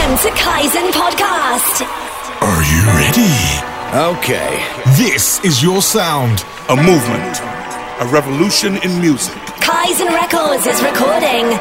Welcome to Kaizen Podcast. Are you ready? Okay. This is your sound. A movement. A revolution in music. Kaizen Records is recording.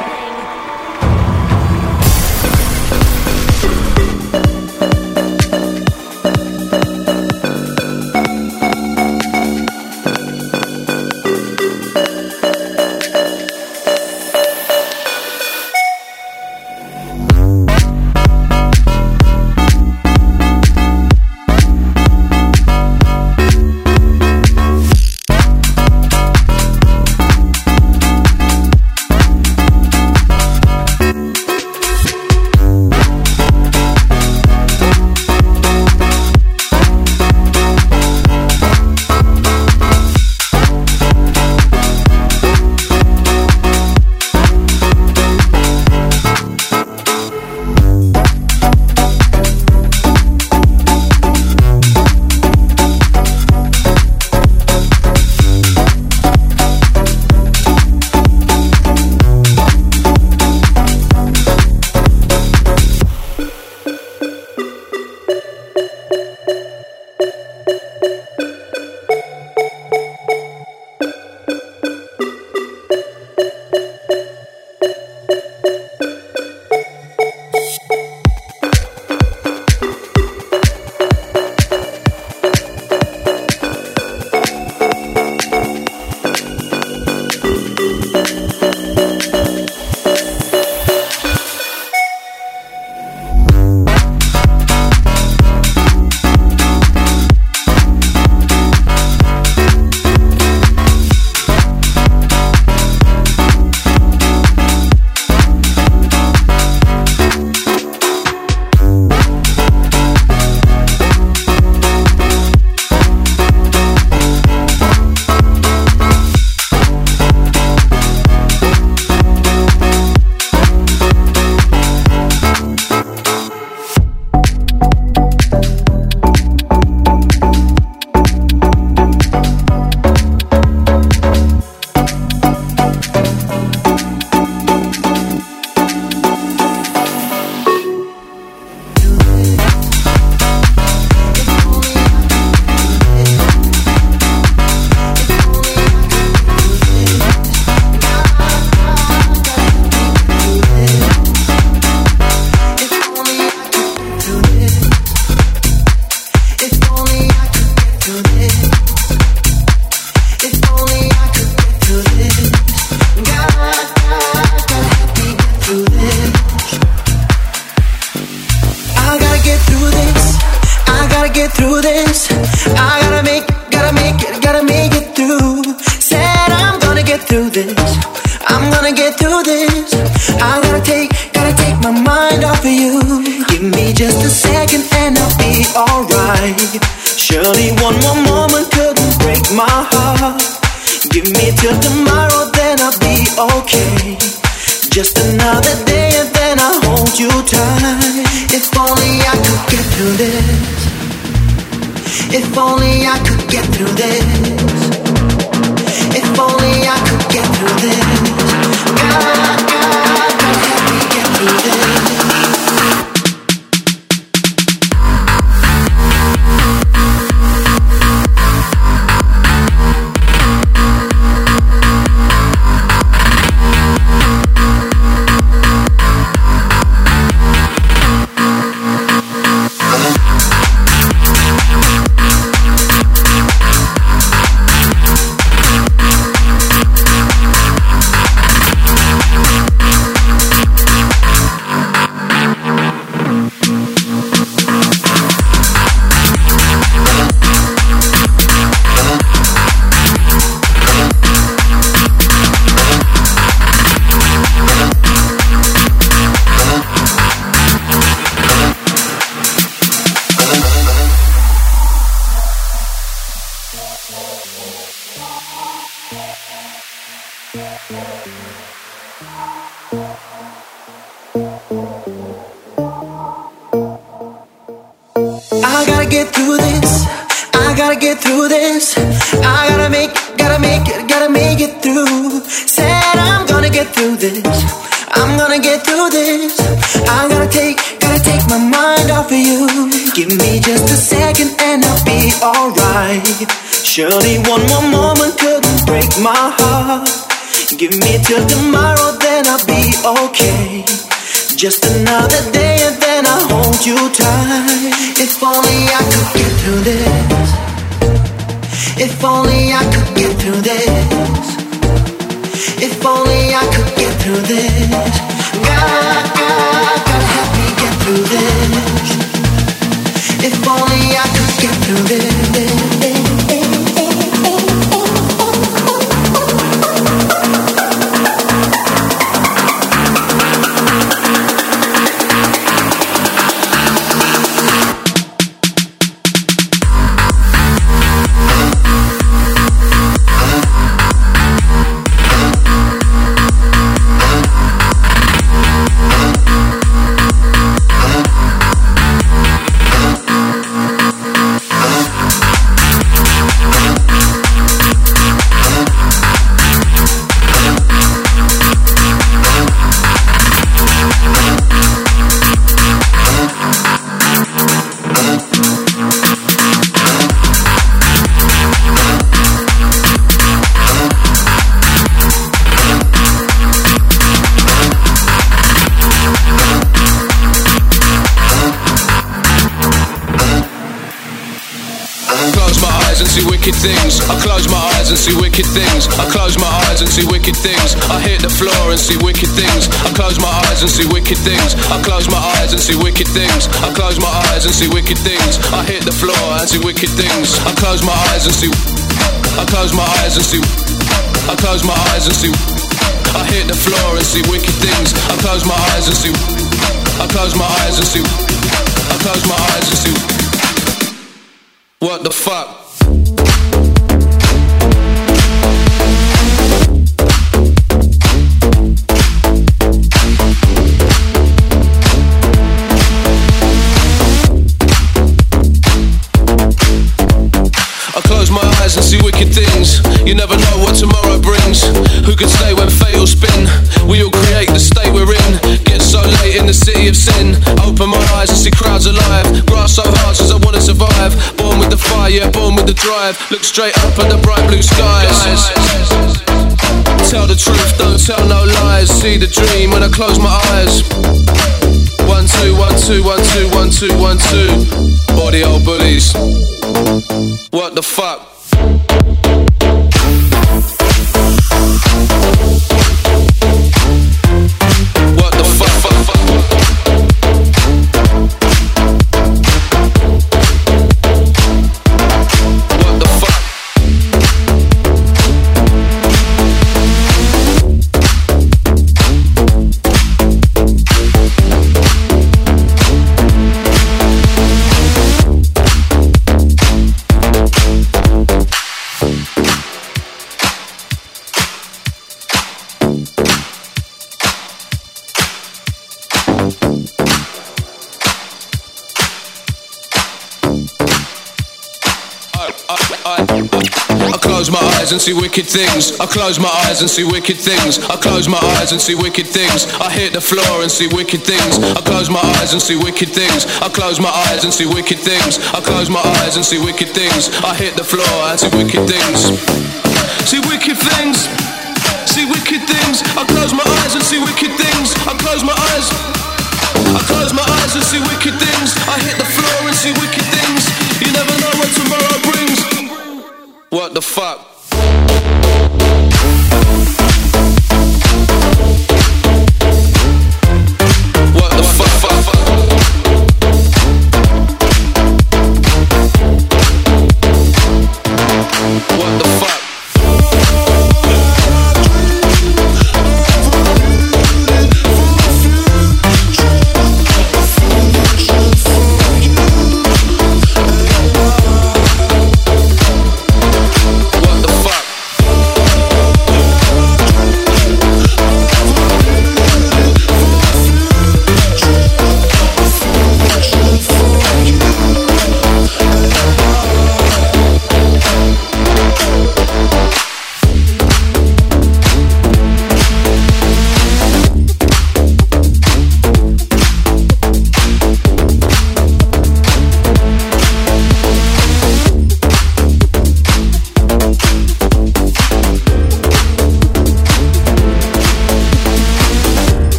I'm gonna get through this. I gotta take my mind off of you. Give me just a second and I'll be alright. Surely one more moment couldn't break my heart. Give me till tomorrow, then I'll be okay. Just another day and then I'll hold you tight. If only I could get through this. If only I could get through this. If only I could get through this. God, gotta help me get through this. If only I could get through this. Things. I close my eyes and see wicked things. I close my eyes and see wicked things. I hit the floor and see wicked things. I close my eyes and see wicked things. I close my eyes and see wicked things. I close my eyes and see wicked things. I hit the floor and see wicked things. I close my eyes and see. I close my eyes and see. I close my eyes and see. I hit the floor and see wicked things. I close my eyes and see. I close my eyes and see. I close my eyes and see. What the fuck? And see wicked things. You never know what tomorrow brings. Who can stay when fate will spin? We all create the state we're in. Get so late in the city of sin. Open my eyes and see crowds alive. Grass so hard cause I wanna survive. Born with the fire, yeah, born with the drive. Look straight up at the bright blue skies. Tell the truth, don't tell no lies. See the dream when I close my eyes. 1, 2, 1, 2, 1, 2, 1, 2, 1, 2. All the old bullies. What the fuck? What the fuck? What the fuck? I close my eyes and see wicked things. I close my eyes and see wicked things. I close my eyes and see wicked things. I hit the floor and see wicked things. I close my eyes and see wicked things. I close my eyes and see wicked things. I close my eyes and see wicked things. I hit the floor and see wicked things. See wicked things. See wicked things. I close my eyes and see wicked things. I close my eyes. I close my eyes and see wicked things. I hit the floor and see wicked things. You never know what tomorrow brings. What the fuck? What the fuck? What the fuck? What the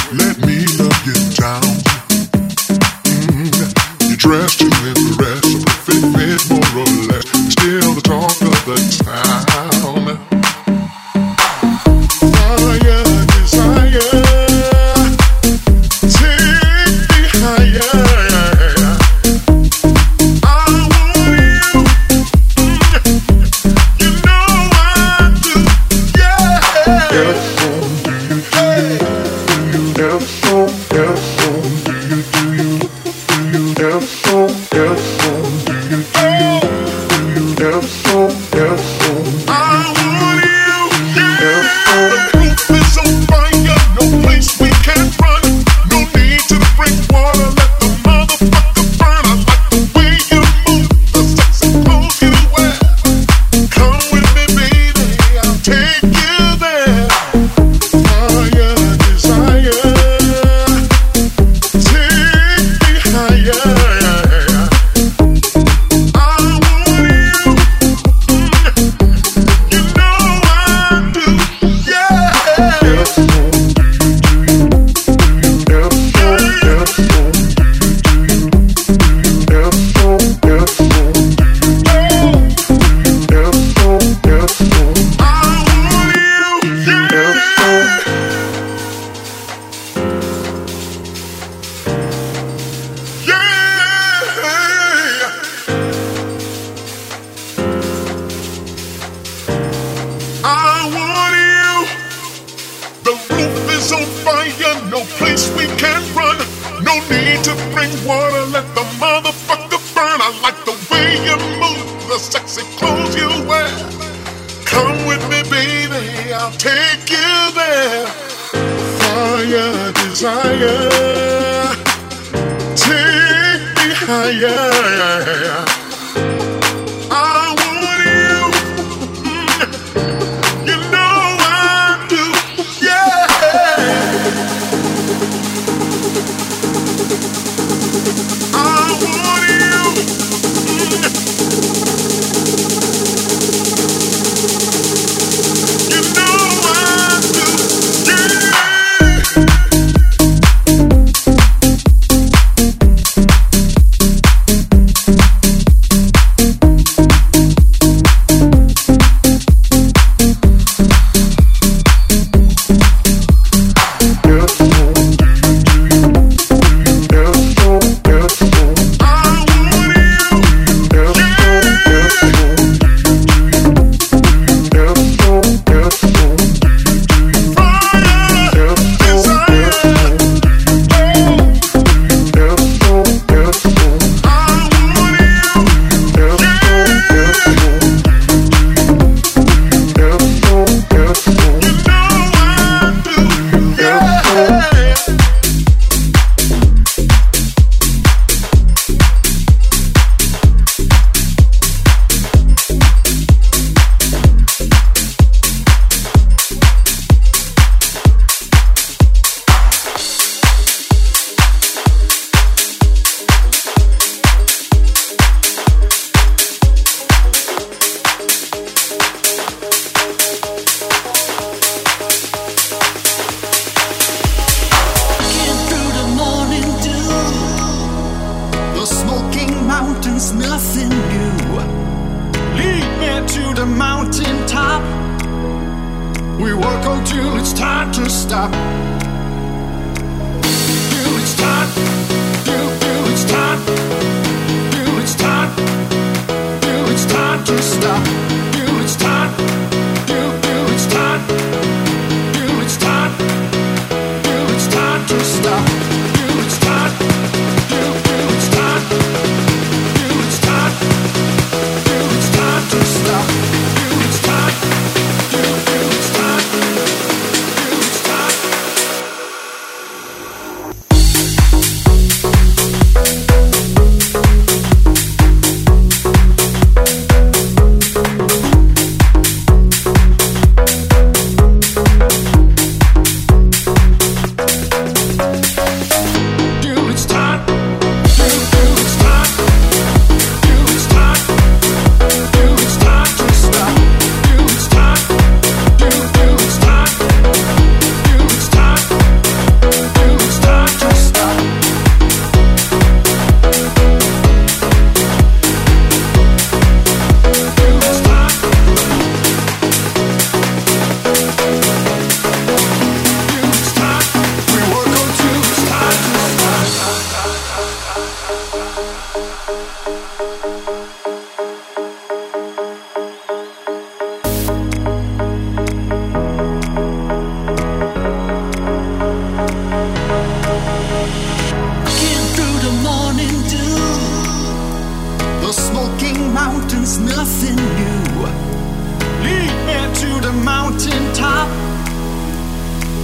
Let me love you down. You dressed to impress, a perfect fit, more or less. Still the talk of the town. Fire, desire, take me higher. I want you. You know I do. Yeah.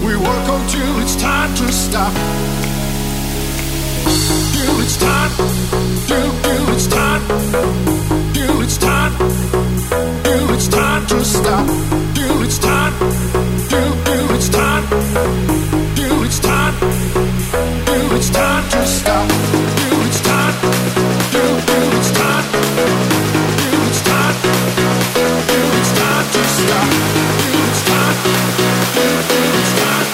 We work until it's time to stop. Till it's time. Till it's time. Till it's time. Till it's time to stop. Till it's time. Till it's time. Till it's time. Till it's time to stop. Till it's time. Till it's time. Till it's time. Till it's time to stop. Till it's time. Till it's time.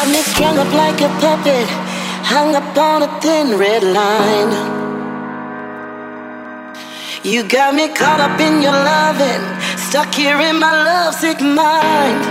me strung up like a puppet, hung up on a thin red line. You got me caught up in your loving, stuck here in my lovesick mind.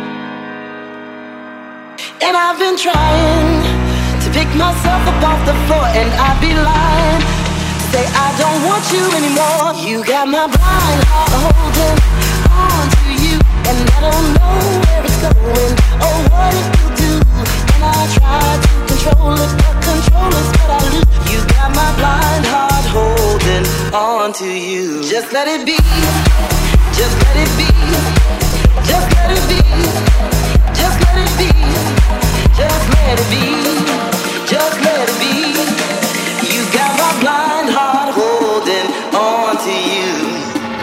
And I've been trying to pick myself up off the floor, and I'd be lying to say I don't want you anymore. You got my blind heart holding on to you, and I don't know where it's going or what it will do. And I try to control it, but control is what I lose. You got my blind heart holding on to you. Just let it be, just let it be, just let it be, just let it be, just let it be, just let it be. You got my blind heart holding on to you.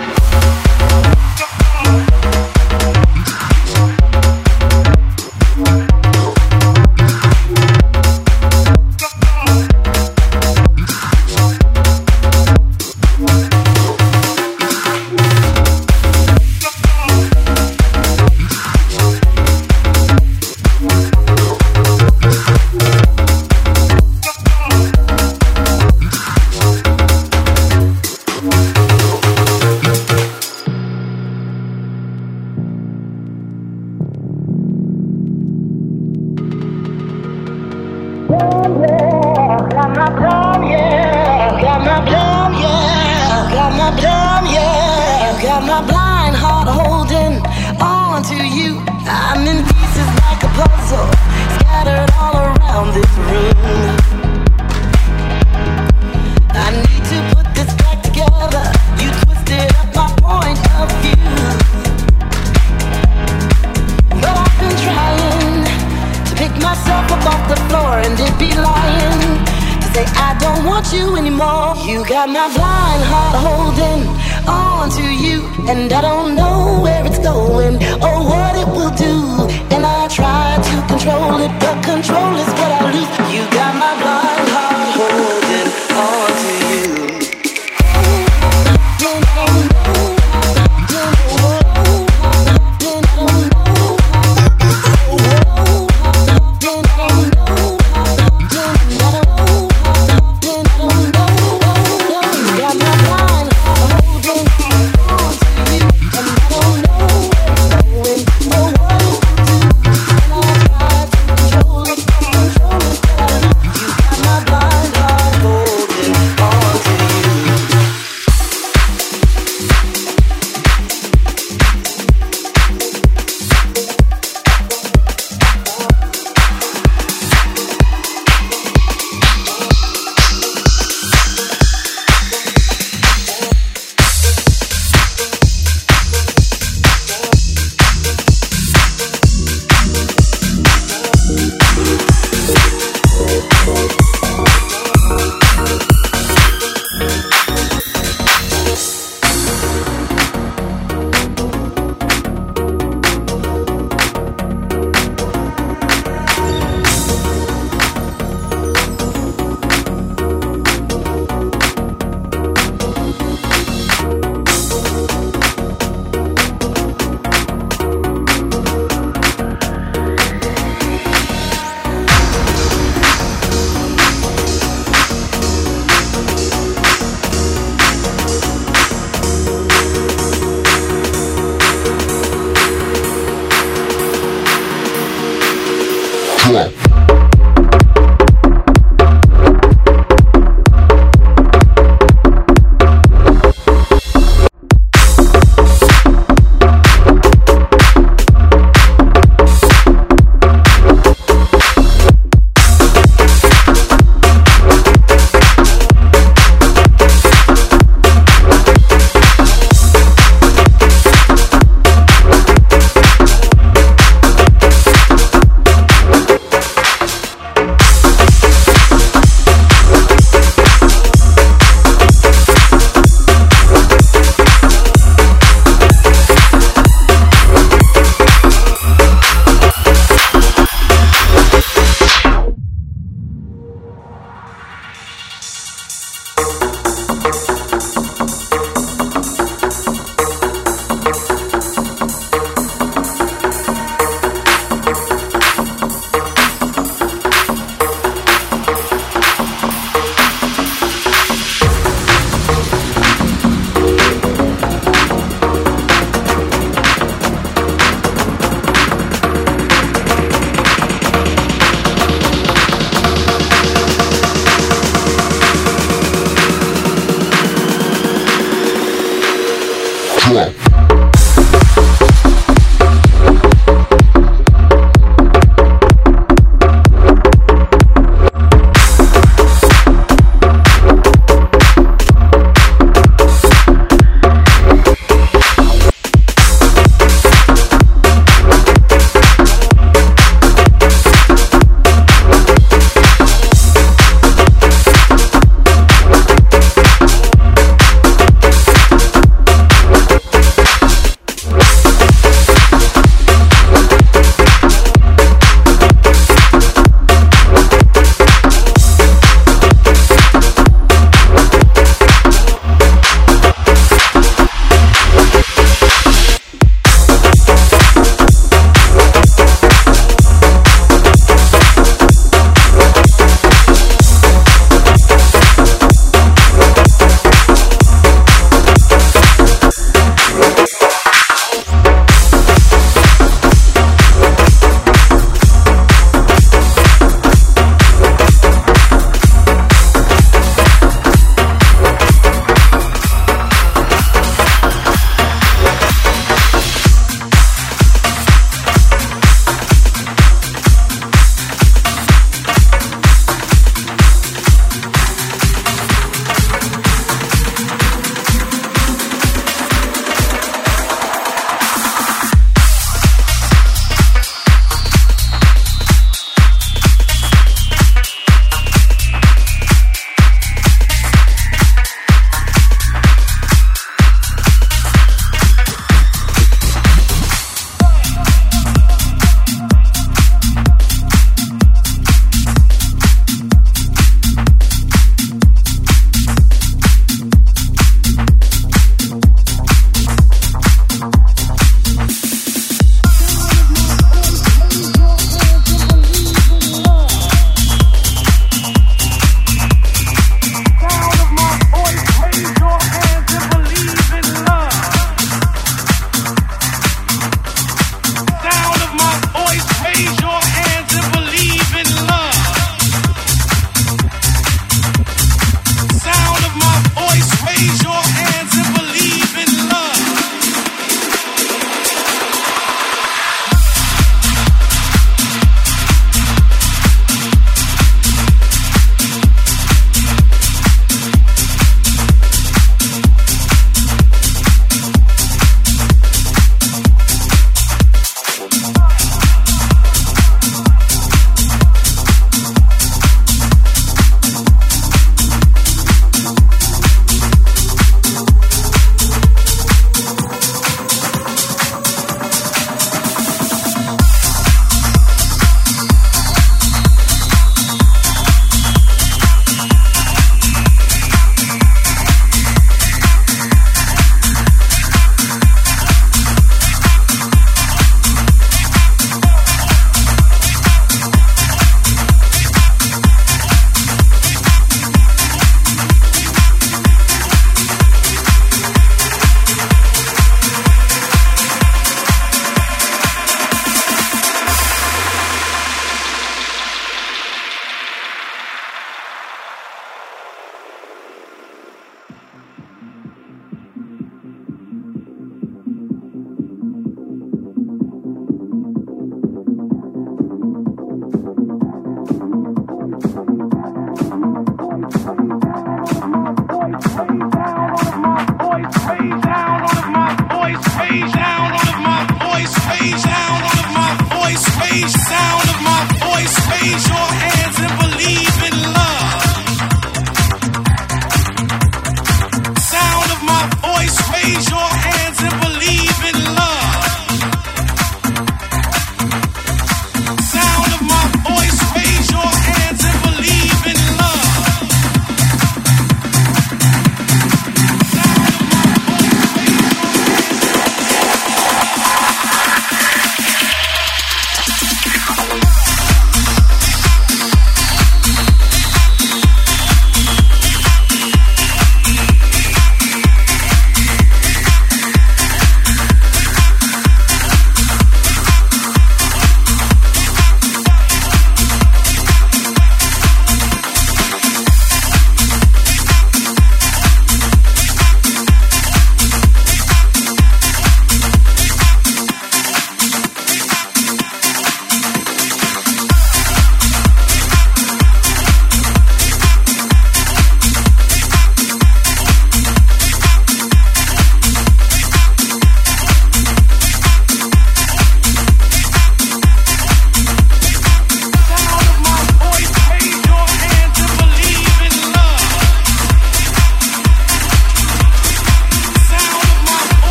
And I don't know where it's going or what it will do. And I try to control it, but control is what I lose. You got my blind heart holding on to you. My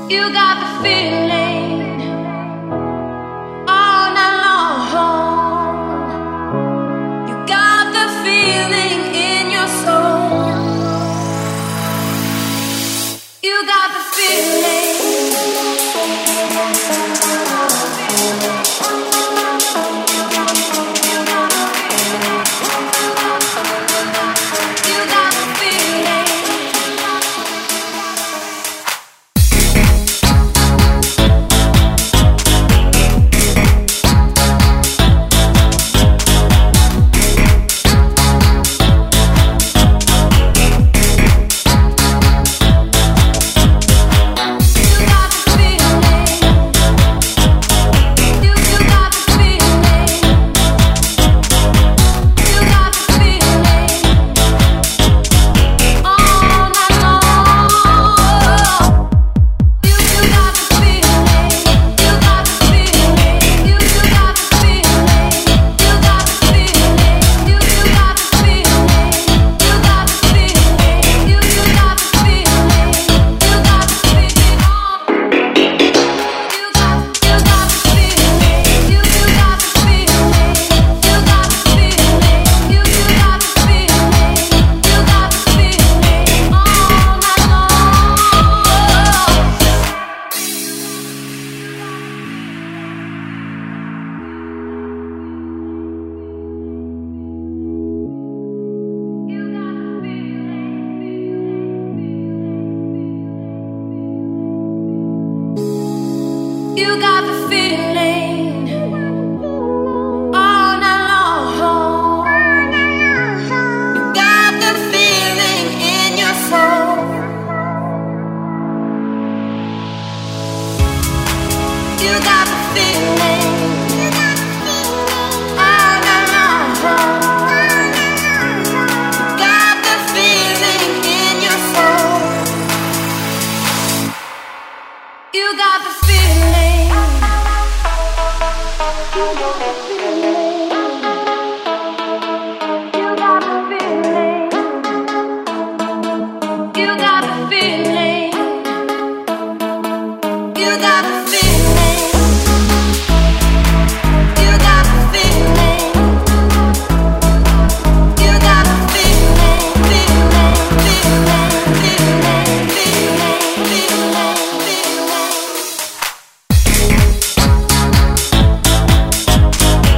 You got the feeling all night long. You got the feeling in your soul. You got the feeling. You got the feeling all night long. You got the feeling in your soul. You got the feeling all night long. You got the feeling in your soul. You got the feeling. You got the feeling. You got the feeling. You got the feeling. You got the feeling. You got the feeling. You got the feeling. Feeling, feeling, feeling, feeling, feeling, feeling.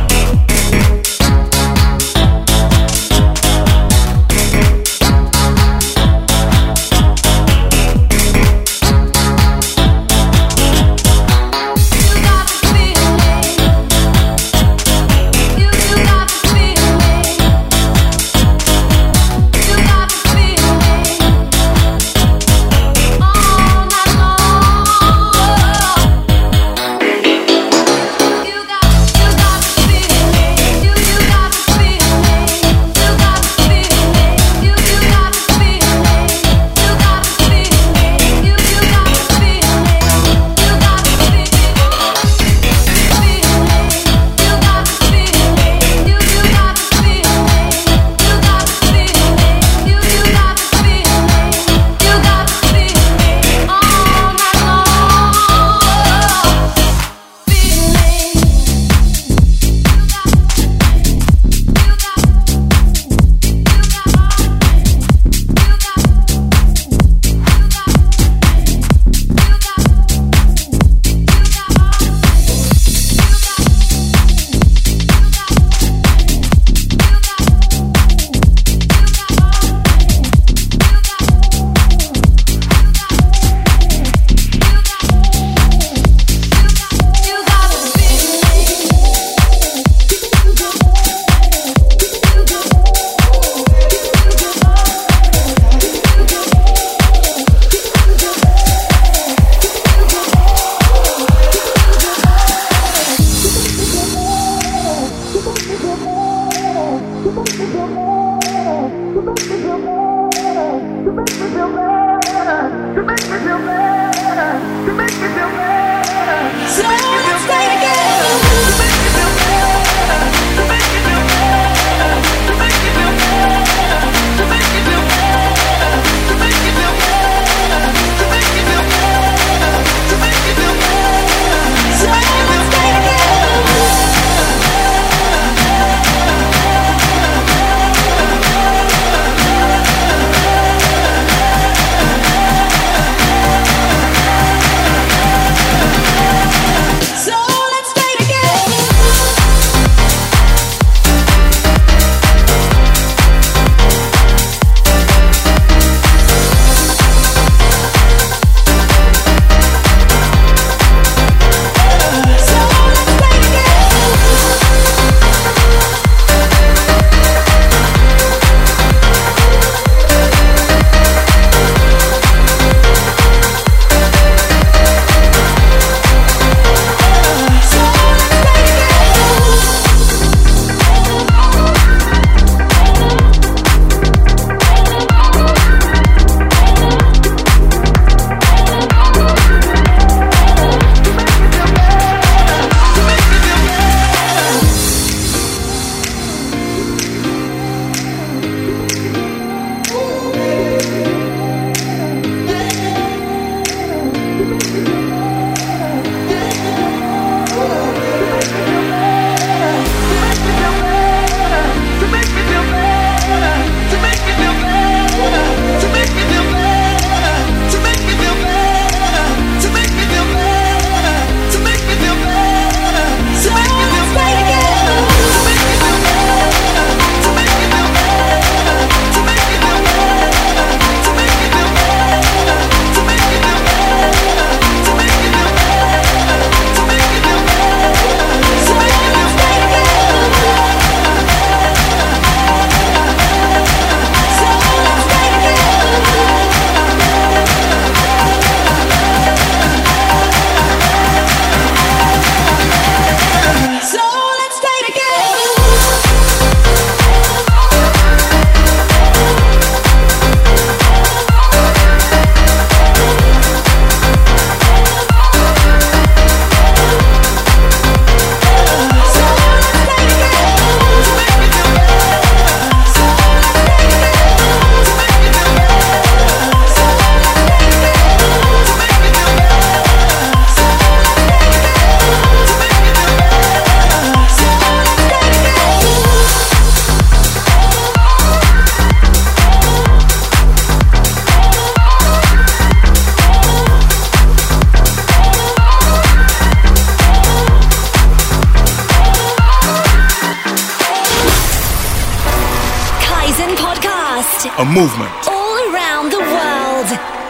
Podcast. A movement. All around the world.